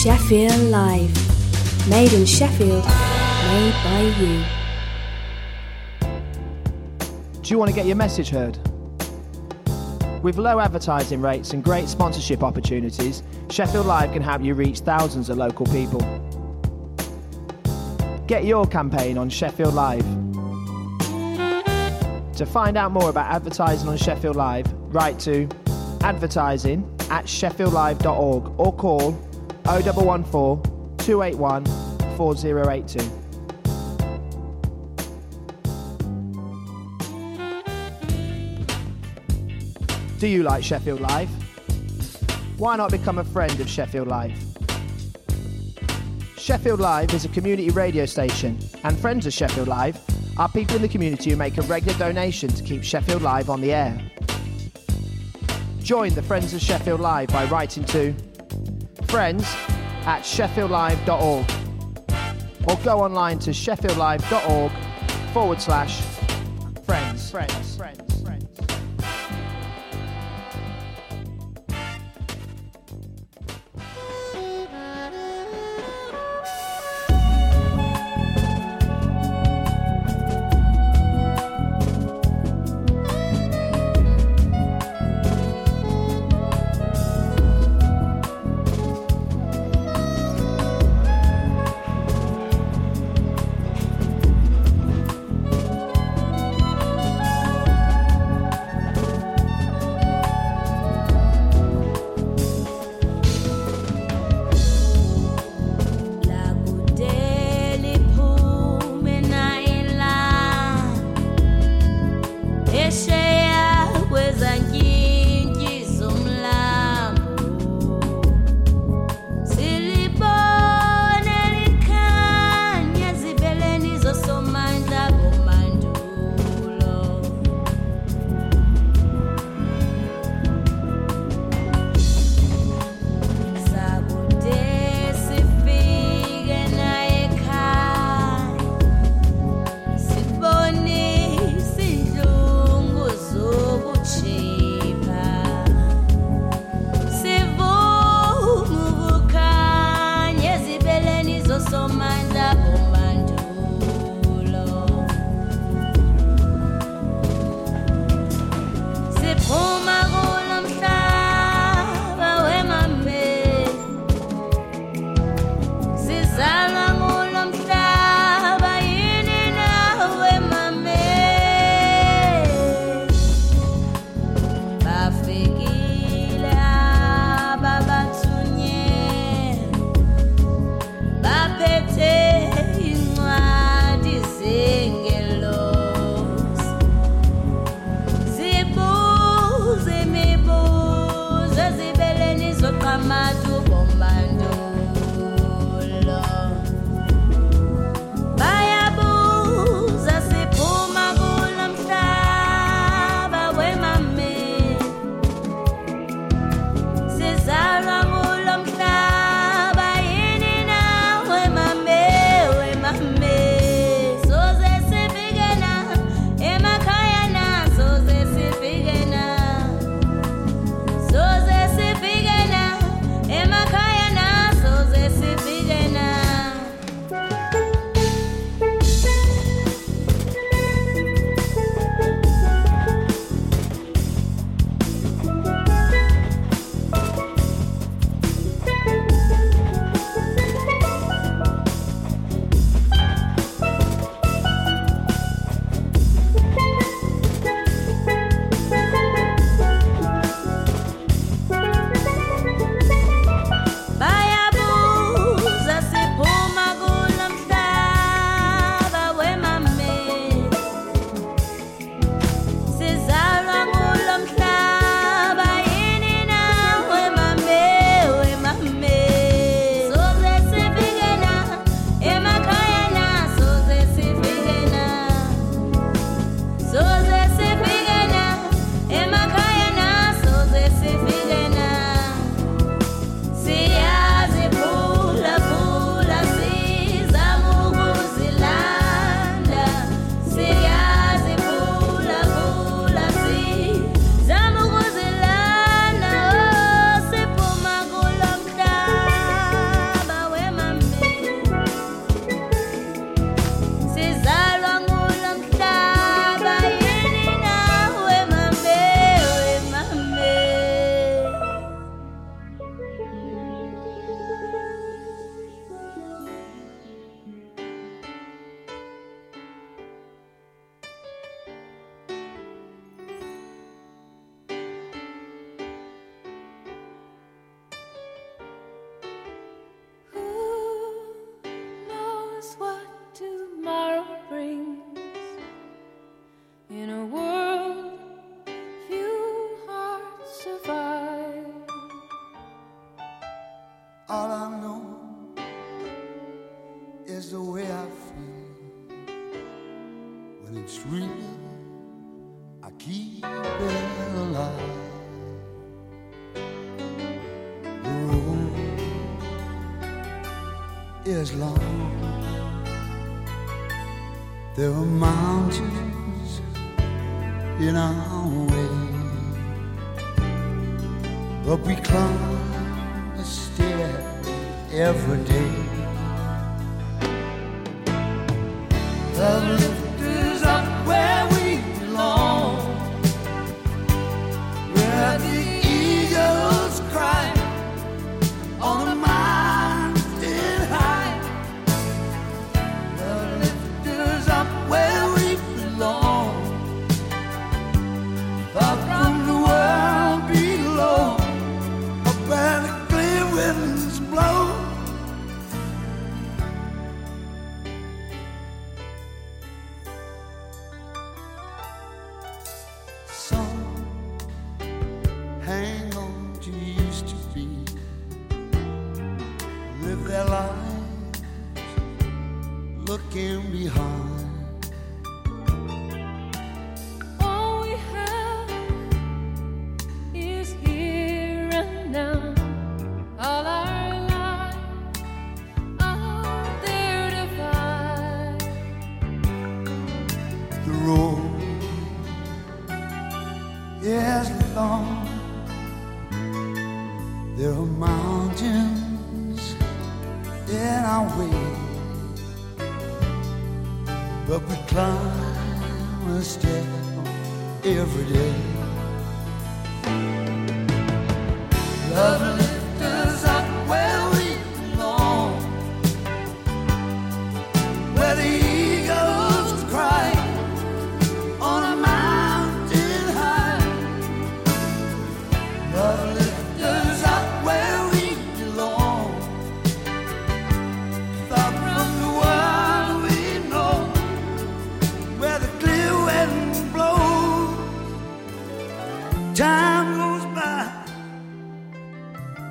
Sheffield Live. Made in Sheffield, made by you. Do you want to get your message heard? With low advertising rates and great sponsorship opportunities, Sheffield Live can help you reach thousands of local people. Get your campaign on Sheffield Live. To find out more about advertising on Sheffield Live, write to advertising@sheffieldlive.org or call 0114 281 4082. Do you like Sheffield Live? Why not become a friend of Sheffield Live? Sheffield Live is a community radio station, and friends of Sheffield Live are people in the community who make a regular donation to keep Sheffield Live on the air. Join the Friends of Sheffield Live by writing to friends@sheffieldlive.org or go online to sheffieldlive.org/friends. All I know is the way I feel. When it's real, I keep it alive. The road is long. There are mountains in our way, but we climb a stair every day. Love lift us up where we belong, where the eagles cry on the mountain high. Love lift us up where we belong, far from the world below, up where the clear winds blow. Some hang on to used to be, live their lives looking behind. All we have is here and now. All our lives out there to find. The road is long. There are mountains in our way, but we climb a step every day. Love lifts us up where we belong, where the eagles cry on a mountain high. Love lifts us up where we belong, far from the world we know, where the clear wind blows. Time goes by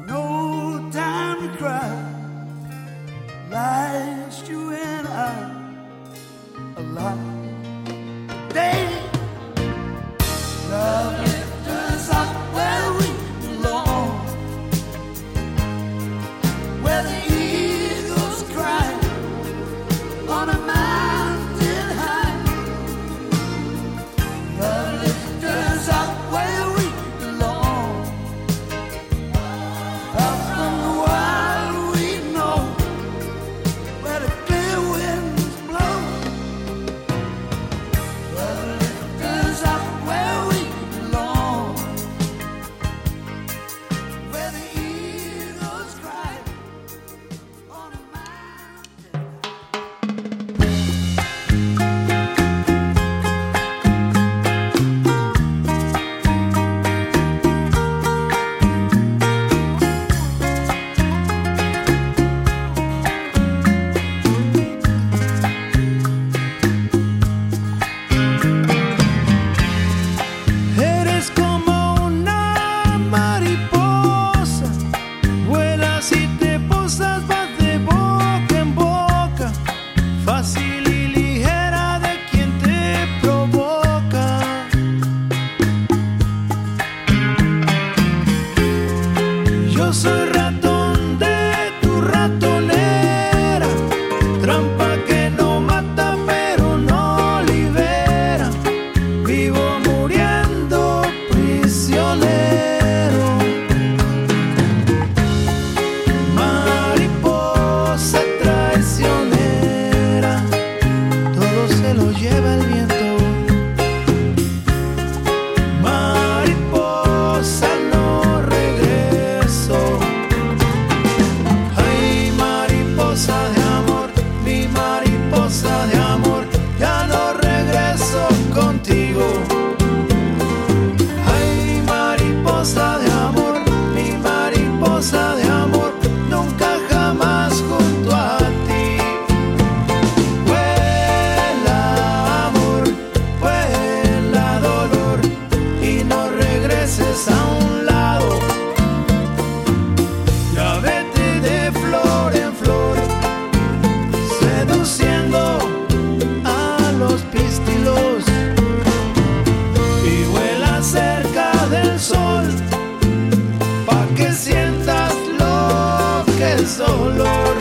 es dolor.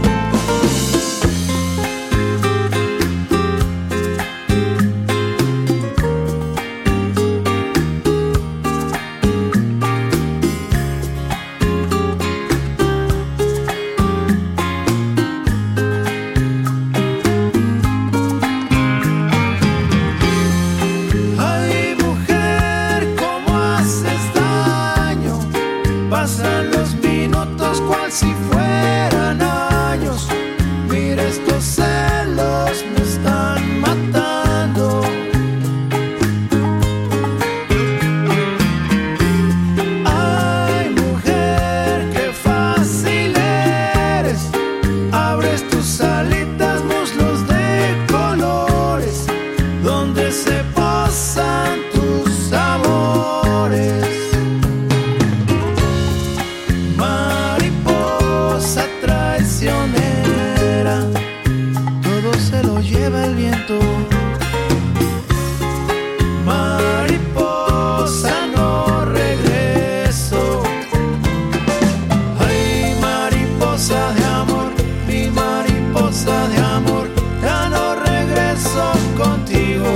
Pasan los minutos cual si fueran años. Mira, estos celos me están matando. Ay, mujer, qué fácil eres. Abres tus alitas, muslos de colores, donde se posan tus amores. Todo se lo lleva el viento. Mariposa, no regreso. Ay, mariposa de amor, mi mariposa de amor, ya no regreso contigo.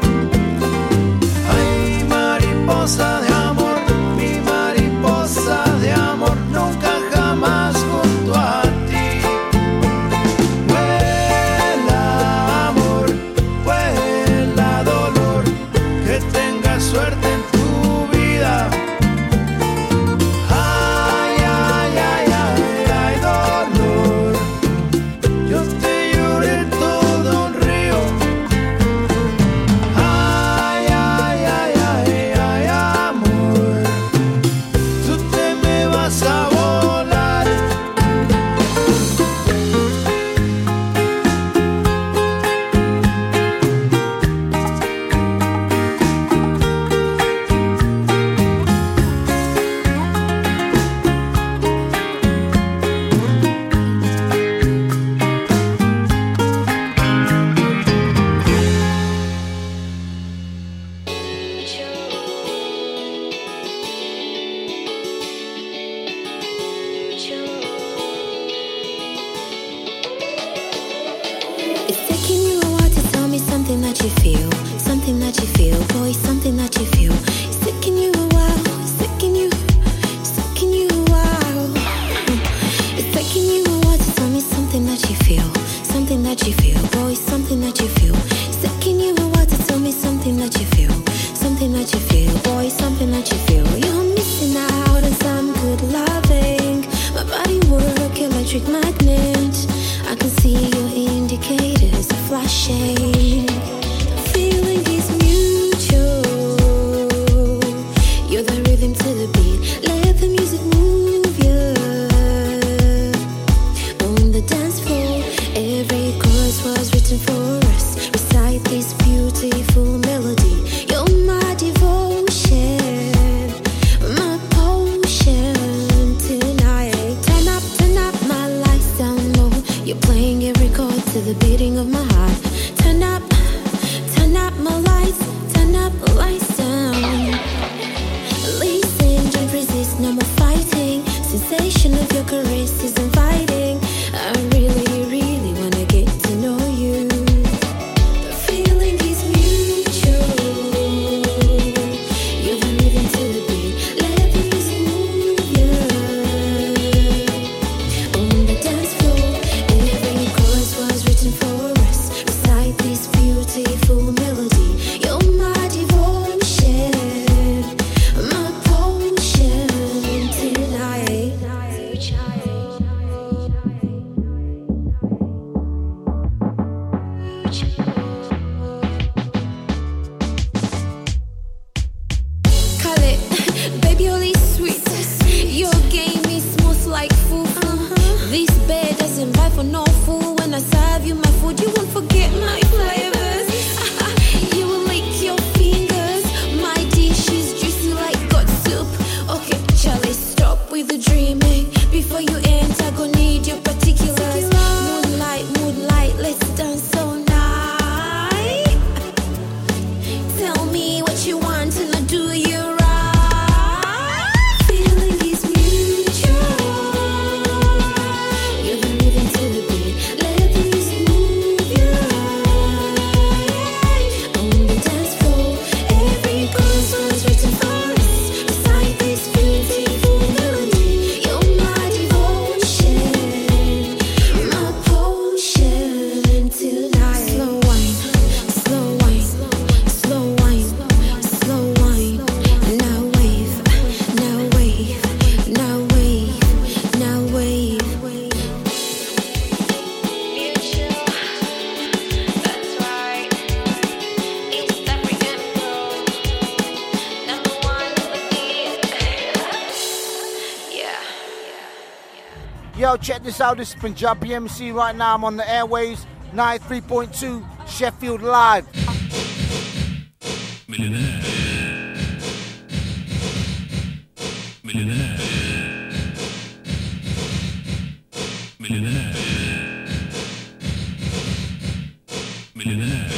Ay, mariposa de amor, mi mariposa de amor, nunca jamás junto a ti. Suerte en tu vida. Ay, ay, ay, ay, ay, dolor. Yo te lloré todo un río. Ay, ay, ay, ay, ay, amor. Tú te me vas a volar. It's taking you a while to tell me something that you feel, boy, something that you feel. It's taking you a while, it's taking you a while. It's taking you a while to tell me something that you feel, boy, something that you feel. It's taking you a while to tell me something that you feel, boy, something that you feel. You're missing out on some good loving. My body work, electric magnet. I can see your indicators are flashing. The feeling is mutual. You're the rhythm to the beat. Let the music move you. On the dance floor, every chorus was written for us. Recite this beautiful melody. You're my devotion, my potion tonight. Turn up my lights down low. You're playing every chord to the beating of my heart. Turn up my lights, turn up the lights down. Listen, don't resist, no more fighting. Sensation of your caress is inviting. I really, really wanna get to know you. The feeling is mutual. You're the rhythm to the beat. Let the music move you. On the dance floor, every chorus was written for us. Recite this beautiful melody. You're my devotion, my potion tonight. Yo, check this out. This is Punjabi MC right now. I'm on the airwaves, 93.2 Sheffield Live. Millionaire. Millionaire. Millionaire. Millionaire.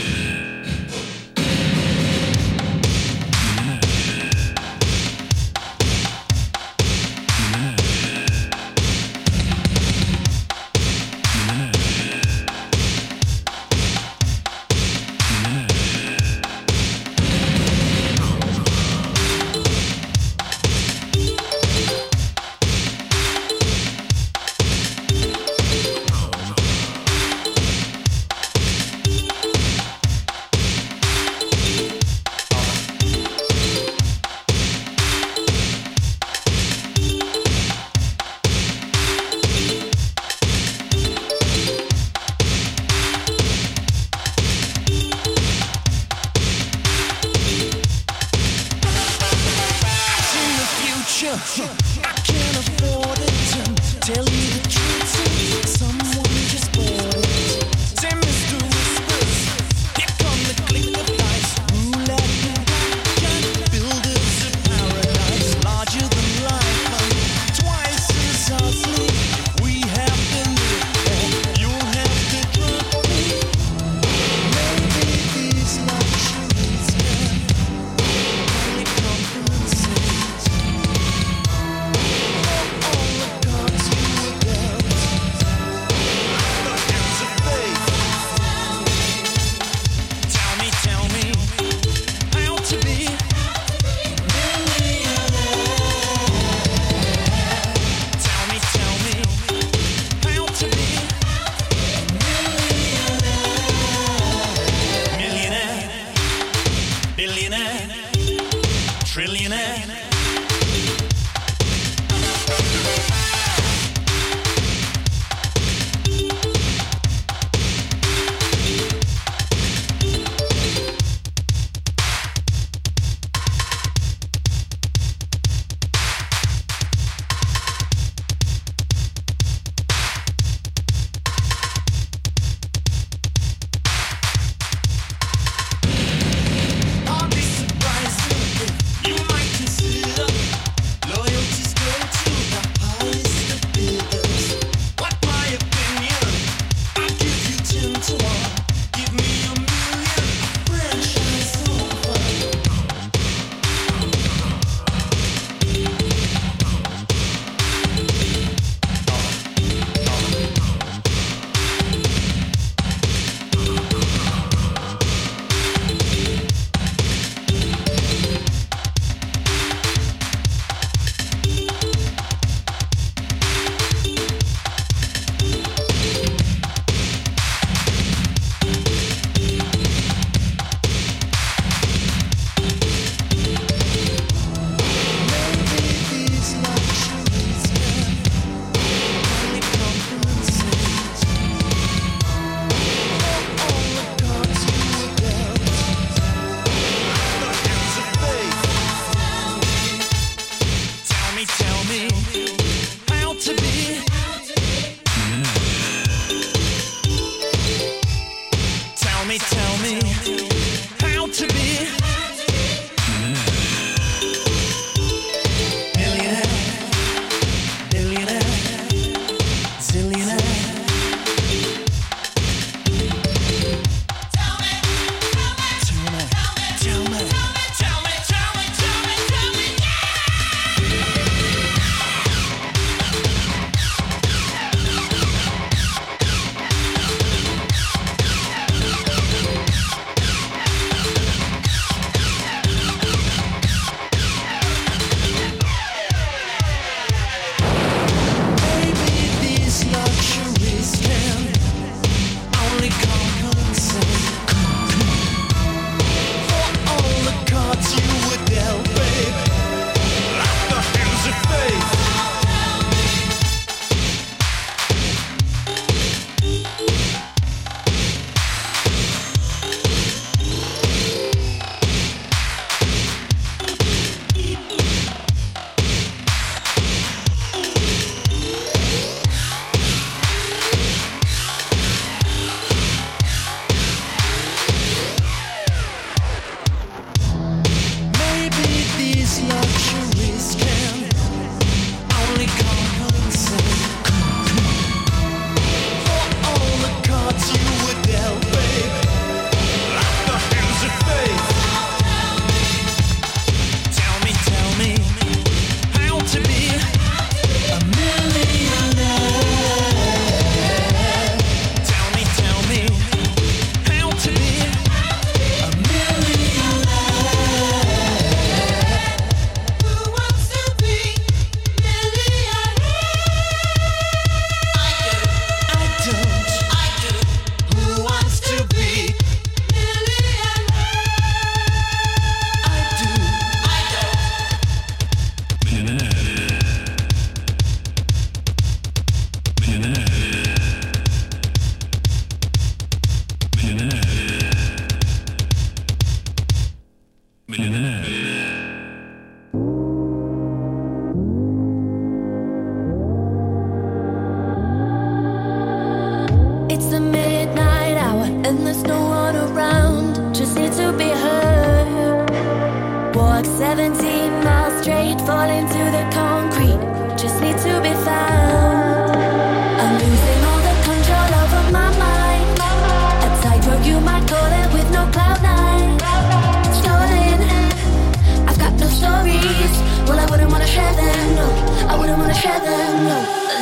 It's the midnight hour and there's no one around. Just need to be heard. Walk 17 miles straight, fall into the concrete. Just need to be found. I'm losing all the control over my mind. A tightrope you might call it with no cloud nine. Stolen, I've got no stories. Well, I wouldn't wanna share them, no. I wouldn't wanna share them, no.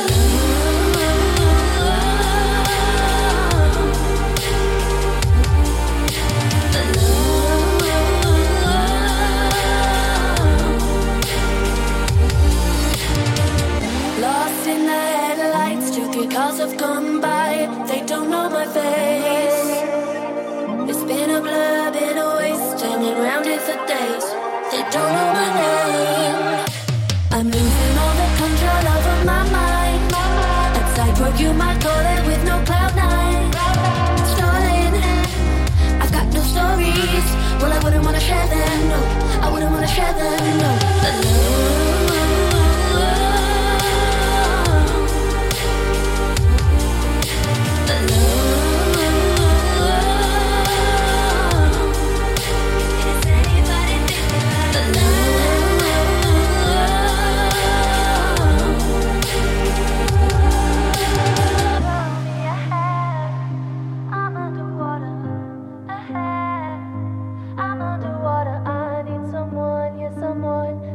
Lost in the headlights, 2-3 cars have gone by. They don't know my face. It's been a blur, been a waste, turning round here for days. They don't know my name. I'm losing all the control over my mind. A tightrope you might call it with no cloud nine. Stolen, I've got no stories. Well, I wouldn't wanna share them, no. I wouldn't wanna share them, no. I'm underwater, I need someone, yeah, someone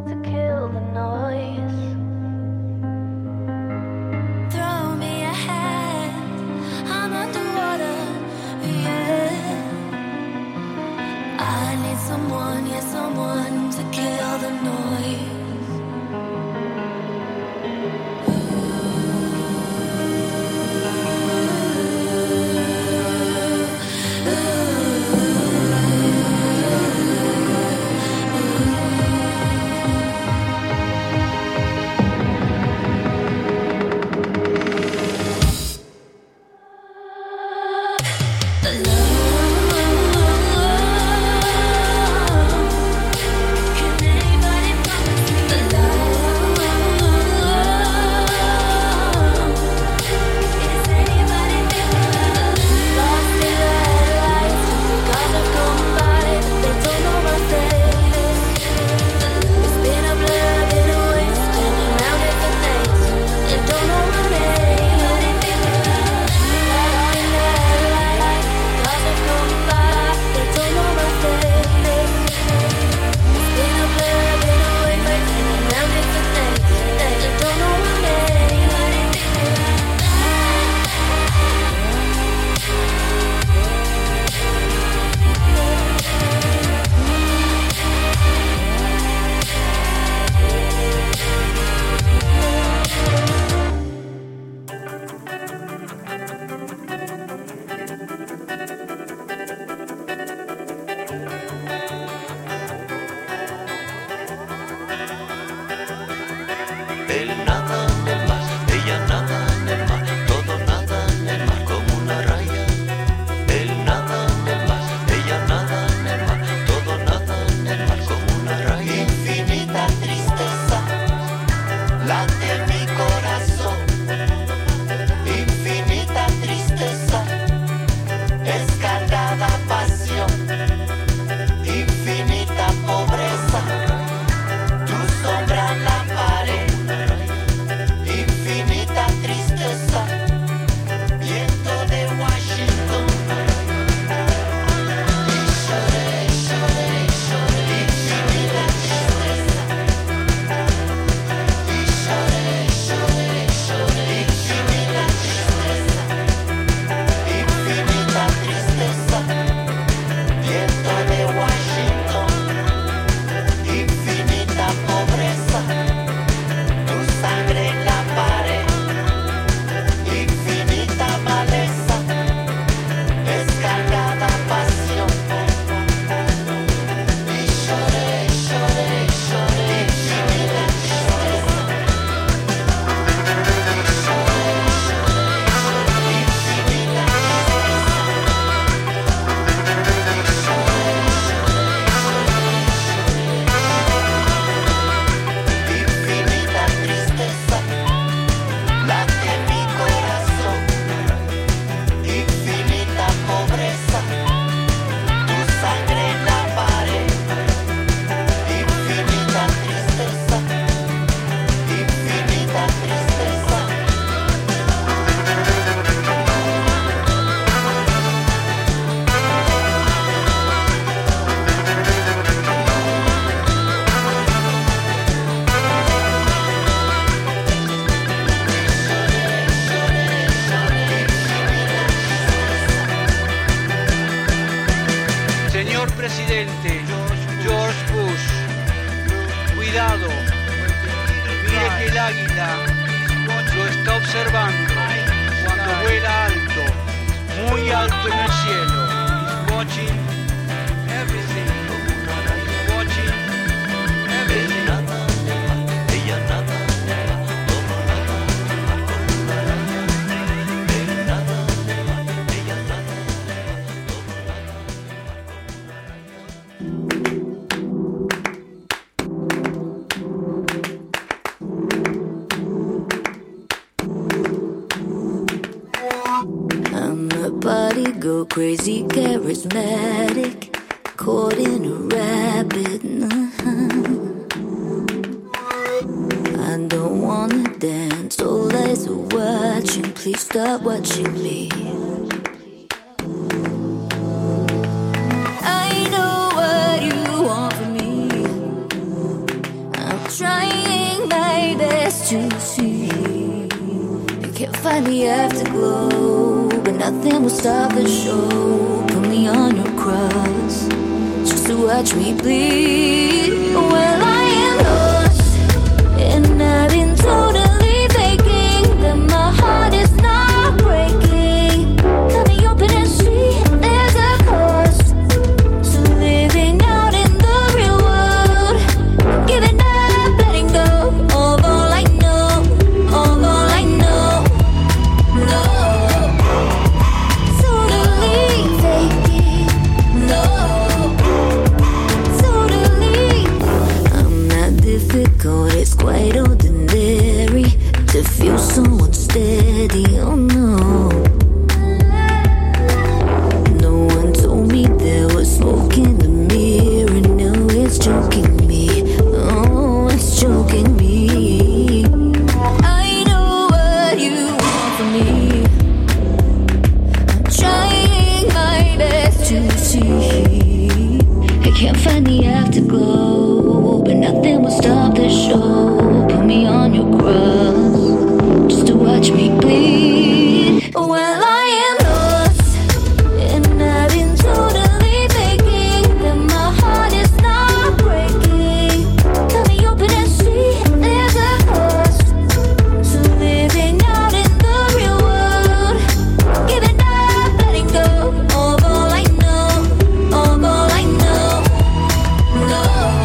alto en el cielo. He's watching everything. He's watching everything. Body go crazy, charismatic, caught in a rabbit. I don't wanna dance, all eyes are watching. Please stop watching me. I know what you want from me. I'm trying my best to see. You can't find the afterglow, but nothing will stop the show. Put me on your cross, just to watch me bleed. Well, I am lost, and I've been totally faking that my heart is not breaking. Cut me open and see there's a cost to living out in the real world. Giving up, letting go of all I know, of all I know. No. It's quite ordinary to feel someone steady. Oh no. No one told me there was smoke in the mirror. No, it's choking me. Oh, it's choking me. I know what you want from me. I'm trying my best to see. I can't find the afterglow, but nothing will stop the show. Put me on your cross, just to watch me bleed. Well, I am lost, and I've been totally faking that my heart is not breaking. Cut me open and see there's a cost to living out in the real world. Giving up, letting go of all I know, of all I know. No.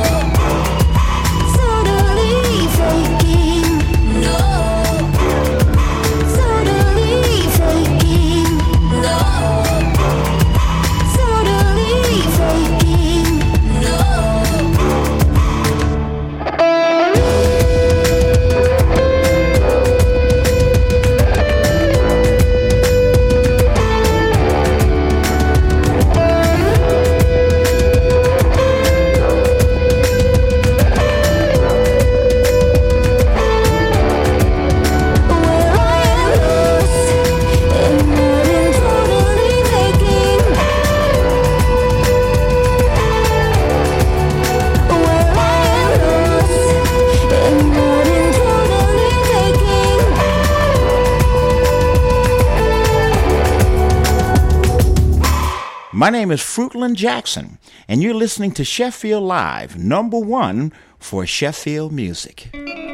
My name is Fruitland Jackson, and you're listening to Sheffield Live, #1 for Sheffield music.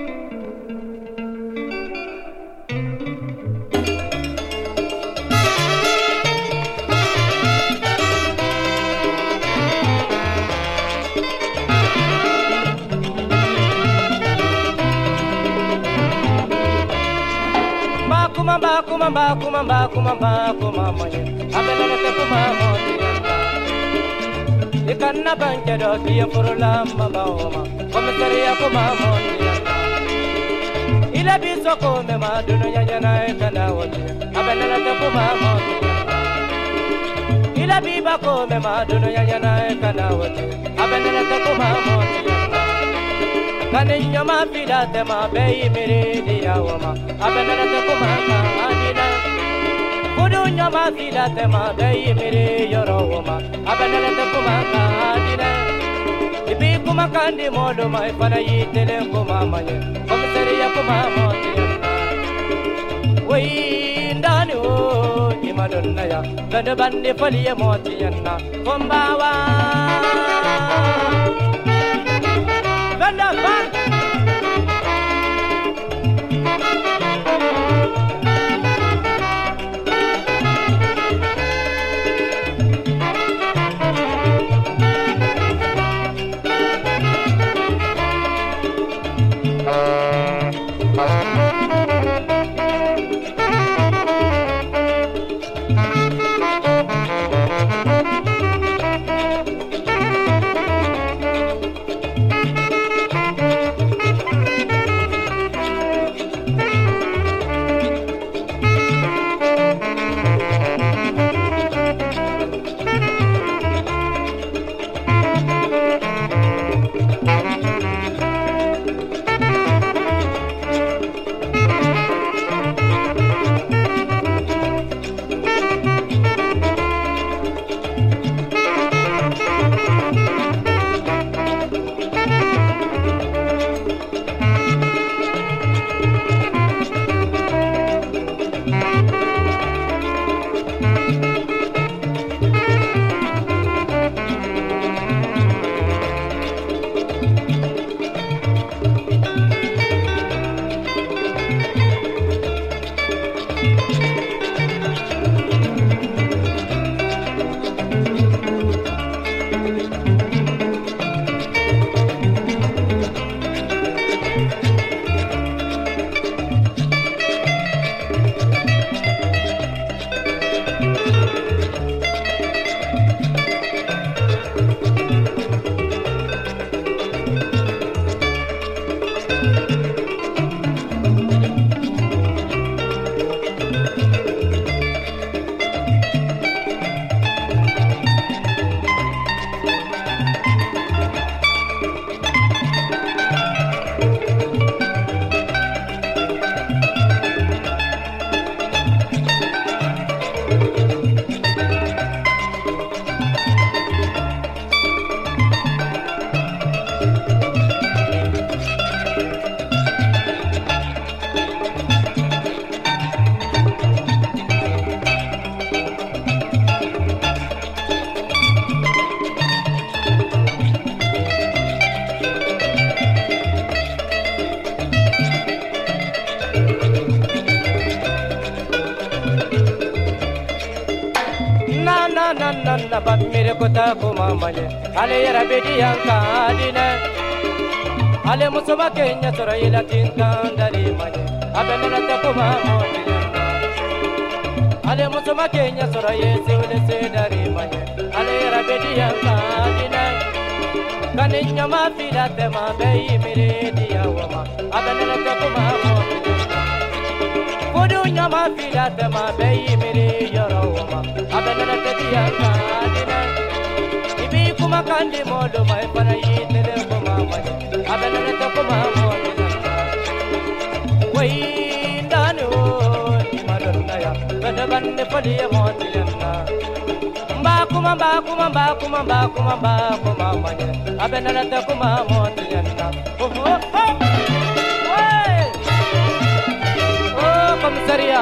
Ikanna banke do kiye furula mama oma komisariya kuma mondi ila biso ko me ma dunu nyanya na kana wodi abenela te kuma mondi ila biba ko me ma dunu nyanya na kana wodi abenela te kuma mondi kaninyo ma fida te ma bei mere dia oma abenela te kuma adina Kudunya ma fida te ma bei mere yoro oma abenela te kuma adina Ibi kuma kandi modo mai fana yitele kuma manye komisariya kuma mondi Wei ndani o imadonna ya gande bande faliye moti yanna kombawa Ganda ban nanna bat mire kota kuma manye ale yara bedi yanka dine ale musuma kenya sora ila tinkan dari manye abenela ta kuma mone ale musuma kenya sora yesi ule se dari manye ale yara bedi yanka dine kaninya ma fila te ma bei mire dia wama abenela ta kuma mone Kudunya ma fila te ma bei mire yoro wama abenela te dia kadina ibi kuma kandi modo mai para yitele kuma mane abenela te kuma mone wai ndanu ni madonna ya bada bande pali motilena mba kuma mane abenela te kuma motilena Komisaria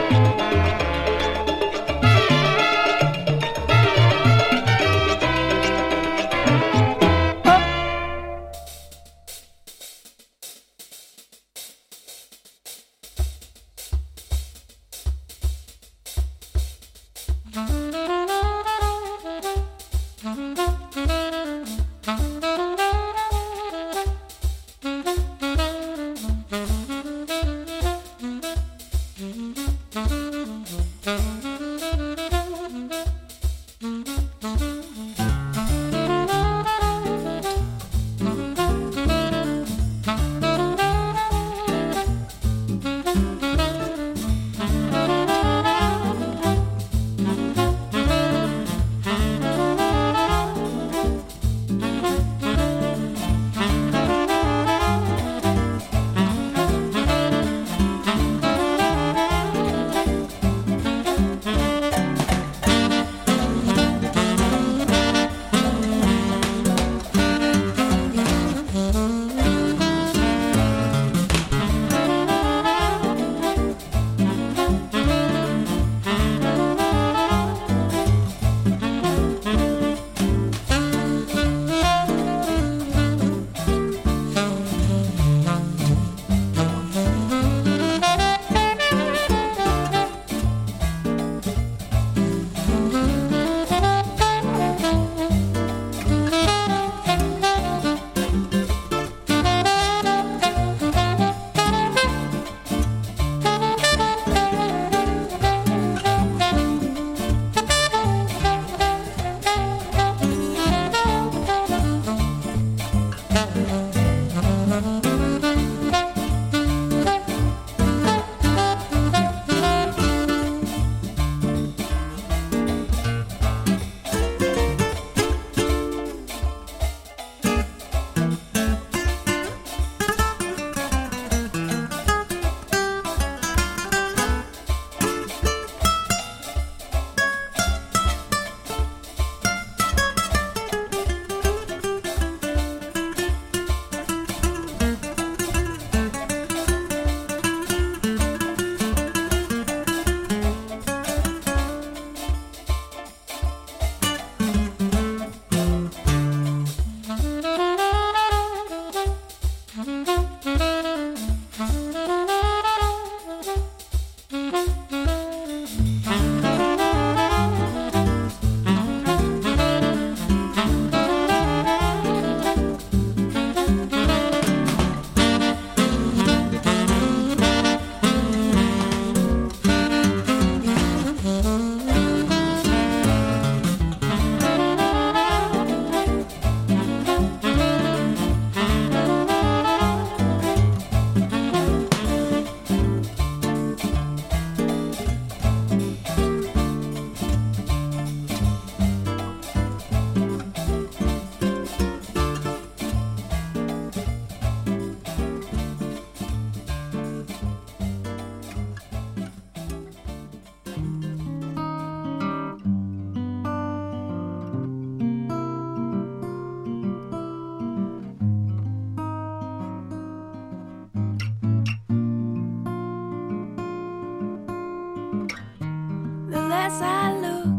as I look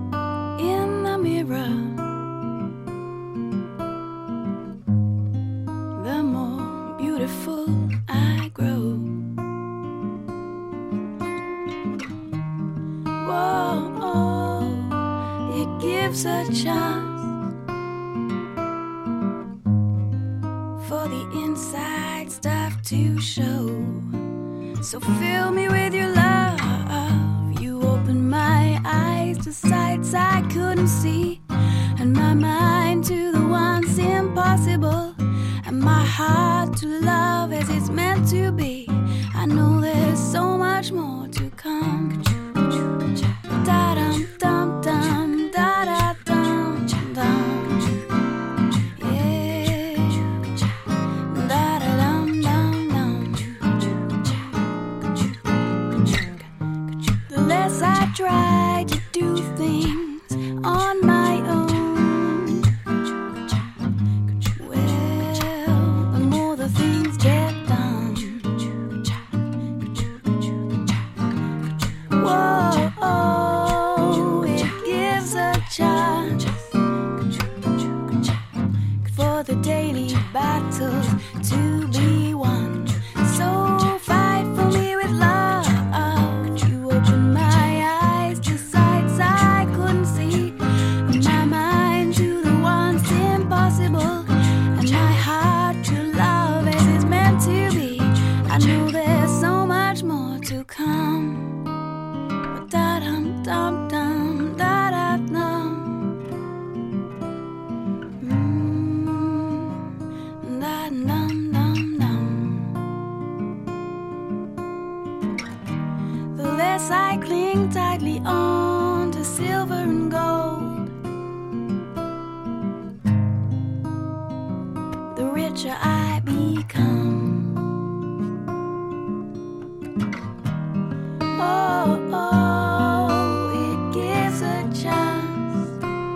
in the mirror, the more beautiful I grow. Whoa, oh, it gives a chance for the inside stuff to show. So fill me with your love. You open my eyes to sights I couldn't see, and my mind to the ones impossible, and my heart to love as it's meant to be. I know there's so much more to come. Da-dum, dum, dum, da-da-dum, dum. Yeah. Da-da-dum, dum, dum. The less I try to do things on my own, well, the more the things get done. Whoa, it gives a chance for the daily battles to be won. So fight for me with love. You open my eyes to sights I couldn't see, and my mind to the ones impossible, and my heart to love as it's meant to be. I know there's so much more to come. Da-dum, dum, dum, da-da-dum. Da-dum, dum, dum. The less I cling tightly on to silver and gold, the richer I become. Oh, oh, it gives a chance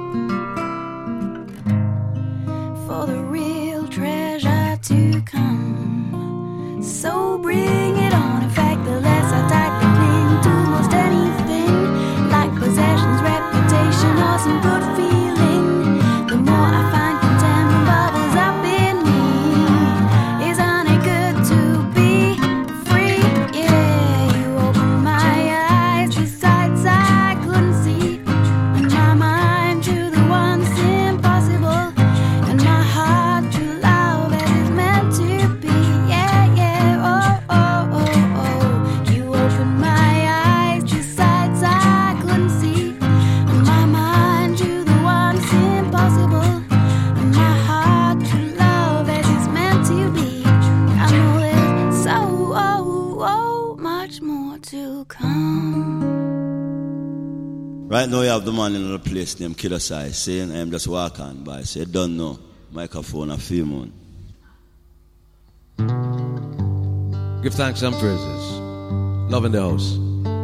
for the real treasure to come. So bring it on. In fact, the less I tightly cling to most anything, like possessions, reputation, or some good feeling, the more I find contentment bubbles up in me. Isn't it good to be free? Yeah, you open my eyes to sights I couldn't see, and my mind to the ones impossible, and my heart to love as it's meant to be. Yeah, yeah, oh, oh, oh, oh. You open my eyes to sights I couldn't see, and my mind to the ones impossible, and my heart to love as it's meant to be. I know there's so much more to come. Right now you have the man in a place named Killer Size saying, I'm just walking by. Say, don't know. Microphone a few months. Give thanks and praises. Love in the house.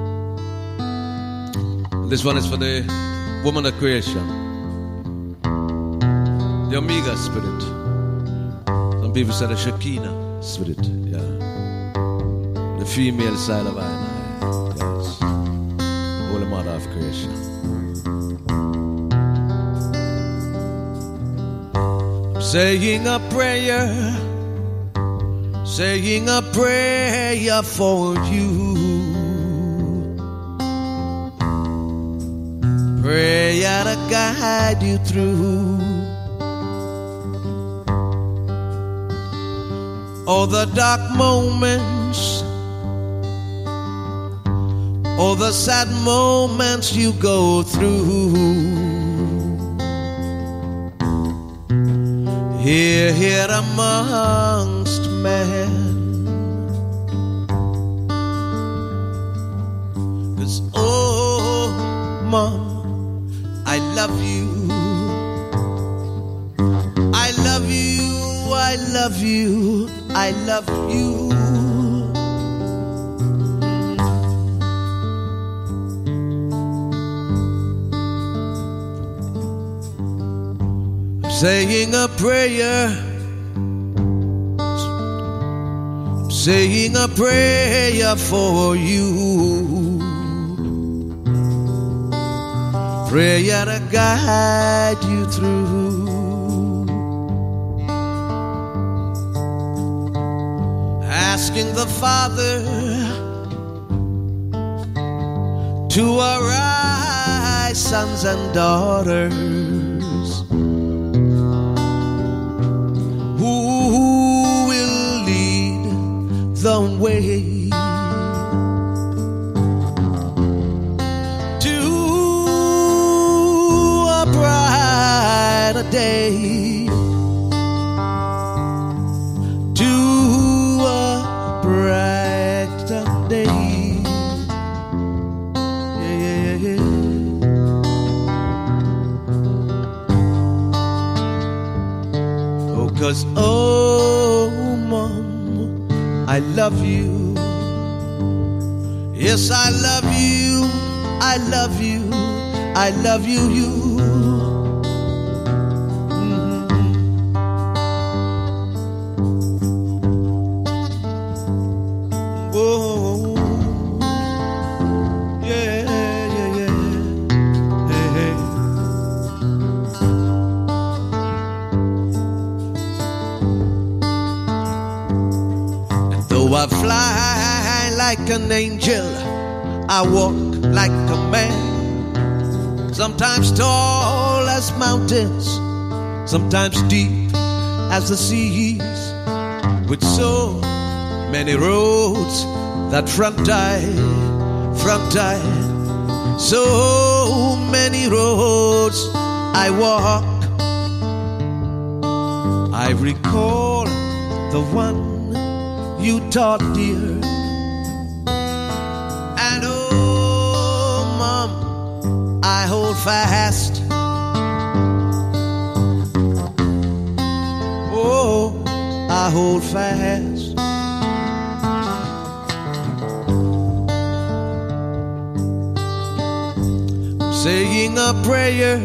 And this one is for the woman of creation, the Omega spirit. Some people say the Shekinah spirit. Yeah, the female side of I. Yes, Holy Mother of creation. I'm saying a prayer. Saying a prayer for you. Prayer to guide you through all the dark moments, all the sad moments you go through. Here amongst men, 'cause oh, Mom, I love you. I love you, I love you, I love you. Saying a prayer, saying a prayer for you. Prayer to guide you through. Asking the Father to arise sons and daughters who will lead the way to a brighter day, to a brighter day. Cause, oh, Mom, I love you. Yes, I love you. I love you. I love you, you. Whoa. Yeah, yeah, yeah. Hey, hey. Though I fly like an angel, I walk like a man. Sometimes tall as mountains, sometimes deep as the seas, with so many roads that front I, so many roads I walk. I recall the one you taught, dear. And oh, Mom, I hold fast. Oh, I hold fast. I'm saying a prayer,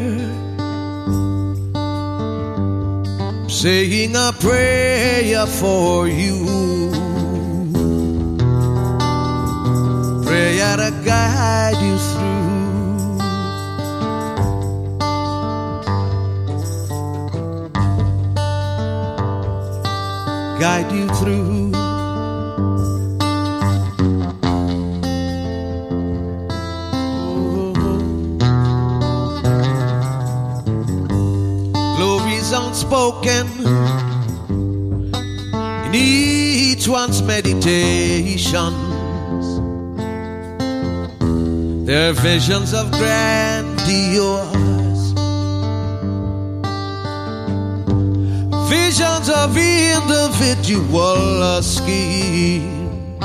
saying a prayer for you. Prayer to guide you through. Guide you through. Glories unspoken in each one's meditation. They're visions of grandiose, visions of individual schemes,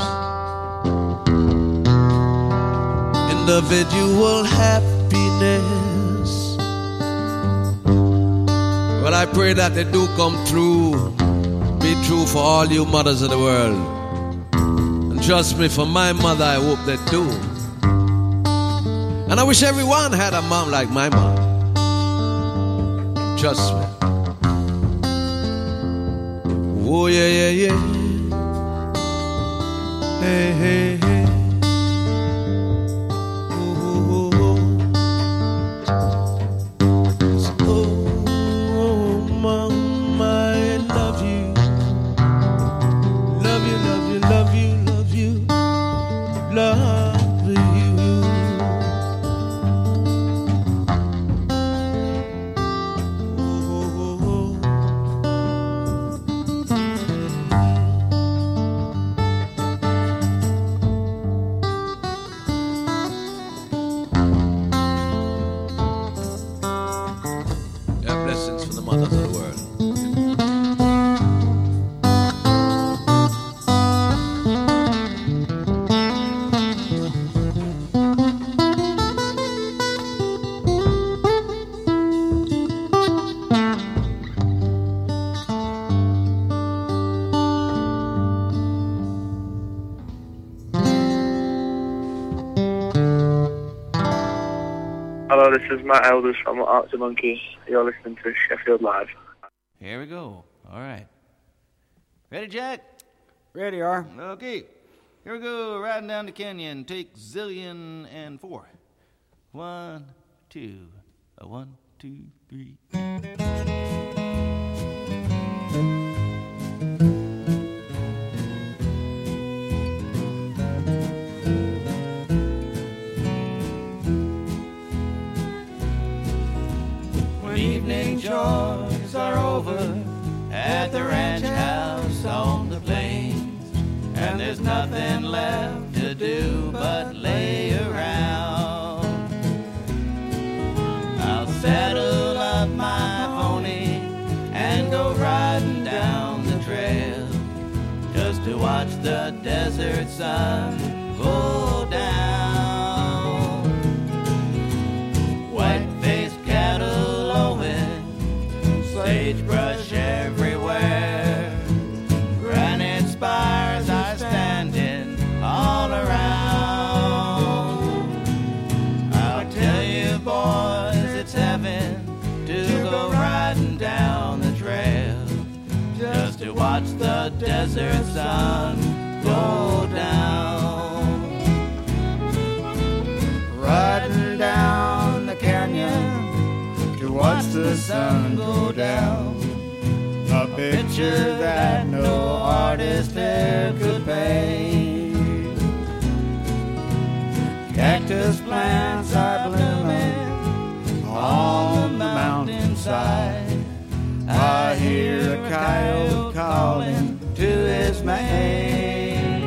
individual happiness. Well, I pray that they do come true, be true for all you mothers of the world. And trust me, for my mother, I hope they do. And I wish everyone had a mom like my mom. Trust me. Oh, yeah, yeah, yeah. Hey, hey, hey. Oh, oh, oh, oh. Oh, Mom, I love you. Love you, love you, love you, love you. Love you. Blessings for the mothers of the world. Hello, this is Matt Elders from Arctic Monkeys. You're listening to Sheffield Live. Here we go. All right. Ready, Jack? Ready, R. Okay. Here we go. Riding down the canyon. Take zillion and 4. 1, 2. 1, 2, 3. at the ranch house on the plains, and there's nothing left to do but lay around. I'll saddle up my pony and go riding down the trail just to watch the desert sun go down. White-faced cattle lowing, sagebrush everywhere, granite spires are standing all around. I'll tell you boys, it's heaven to go riding down the trail just to watch the desert sun go down. Riding down the canyon to watch the sun go down, a picture that no artist ever could paint. Cactus plants are blooming on the mountainside. I hear a coyote calling to his mate.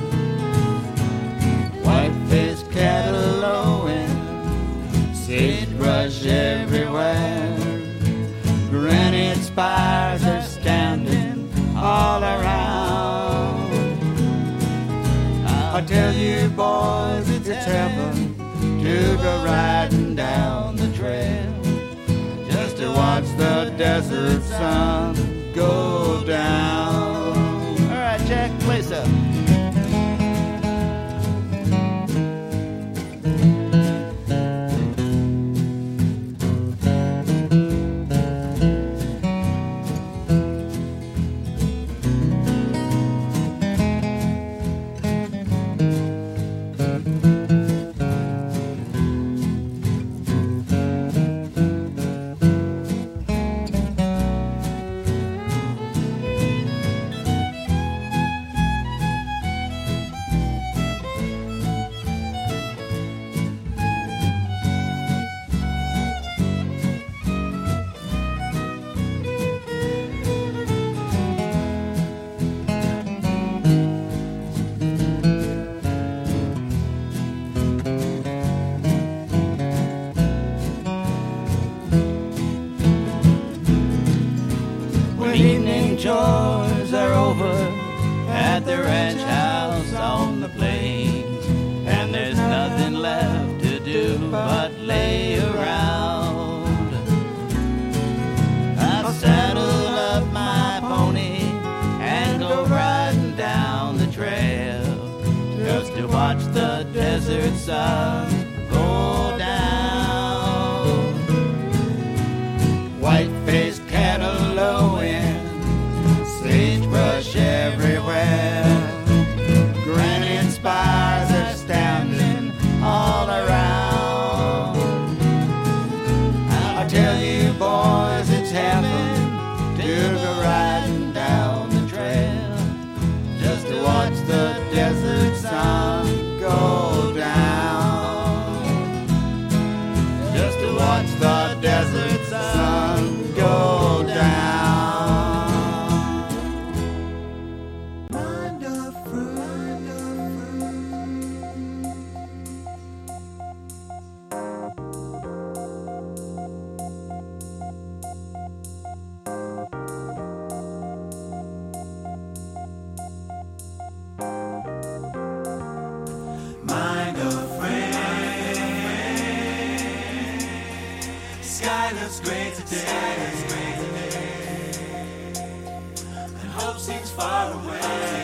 White-faced cattle lowing, sagebrush everywhere, granite spires are standing all around. I tell you boys, it's heaven to go riding down the trail just to watch the desert sun go down. All right, Jack, play some. Evening chores are over at the ranch house on the plains, and there's nothing left to do but lay around. I'll saddle up my pony and go riding down the trail just to watch the desert sun go down. White-faced cattle lowing, sagebrush everywhere, granite spires are standing all around. I tell you boys, it's heaven to go riding down the trail just to watch the desert sun go down, just to watch the desert sun go down. Mind a friend. Sky looks great today, and hope seems far away.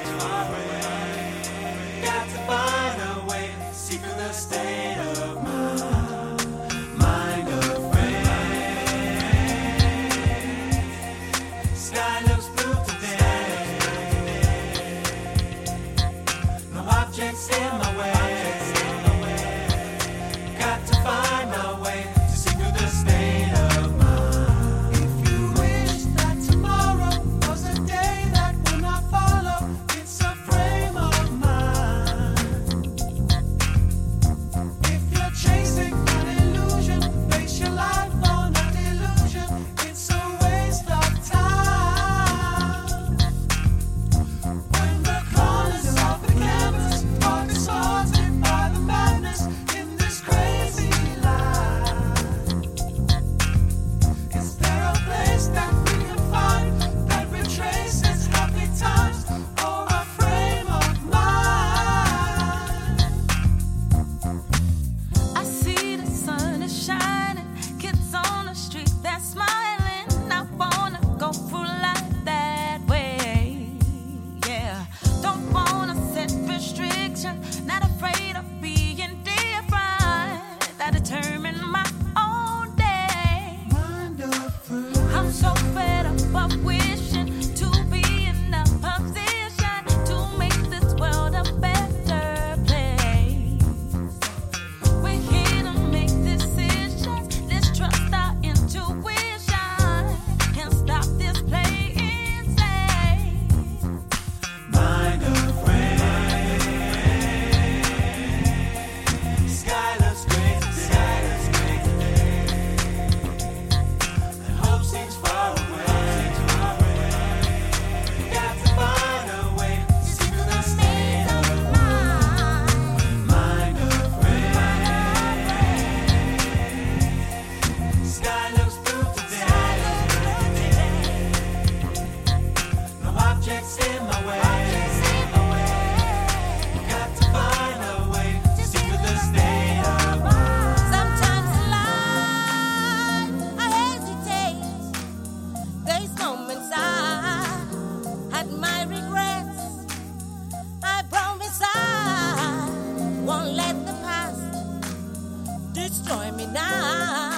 Got to find a way to see through the state of mind. Mind a friend. Sky looks blue today. No objects in my way. Got to find a way to see through the state of mind. If you wish that tomorrow was a day that will not follow, destroy me now.